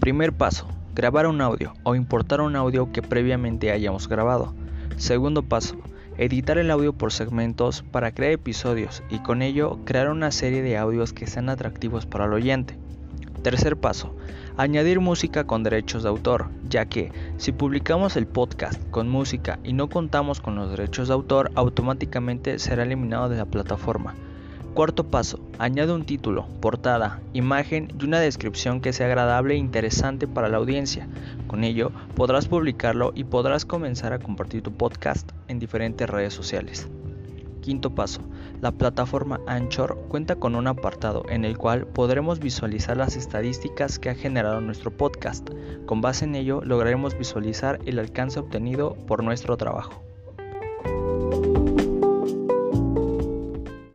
Primer paso, grabar un audio o importar un audio que previamente hayamos grabado. Segundo paso, editar el audio por segmentos para crear episodios y con ello crear una serie de audios que sean atractivos para el oyente. Tercer paso, añadir música con derechos de autor, ya que si publicamos el podcast con música y no contamos con los derechos de autor, automáticamente será eliminado de la plataforma. Cuarto paso, añade un título, portada, imagen y una descripción que sea agradable e interesante para la audiencia. Con ello podrás publicarlo y podrás comenzar a compartir tu podcast en diferentes redes sociales. Quinto paso, la plataforma Anchor cuenta con un apartado en el cual podremos visualizar las estadísticas que ha generado nuestro podcast. Con base en ello lograremos visualizar el alcance obtenido por nuestro trabajo.